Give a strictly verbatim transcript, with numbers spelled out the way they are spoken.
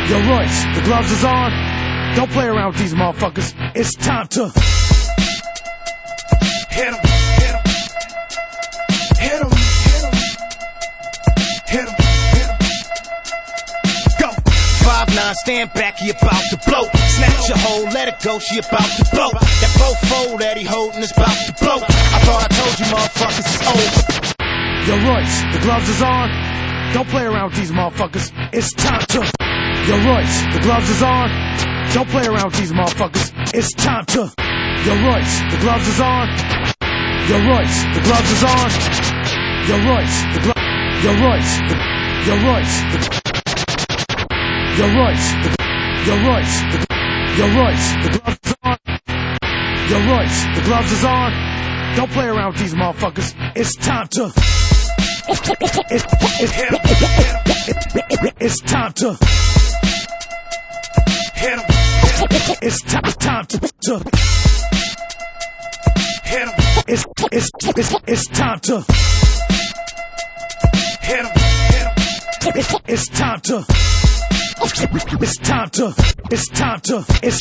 Yo, Royce, the gloves is on. Don't play around with these motherfuckers. It's time to hit 'em, hit 'em, hit 'em, hit 'em, hit 'em, hit 'em. Go. Five nine, stand back, he about to blow. Snatch your hoe, let it go, she about to blow. That fofo that he holding is about to blow. I thought I told you motherfuckers it's over. Yo, Royce, the gloves is on. Don't play around with these motherfuckers. It's time to Yo, Royce, the gloves is on. Don't play around with these motherfuckers. It's time to Yo, Royce, the gloves is on. Yo, Royce, the gloves is on. Yo, Royce, the gloves. Yo, Royce, the Yo, Royce, the Yo, Royce, the Yo, Royce, the Yo, Royce, the gloves is on. Yo, Royce, the gloves is on. Don't play around with these motherfuckers. It's time to It's, it's, it's time to hit 'em. It's time, it's time to, to hit 'em. It's, it's, it's, it's time to hit 'em, hit 'em. It's, it's time to It's time to It's time to It's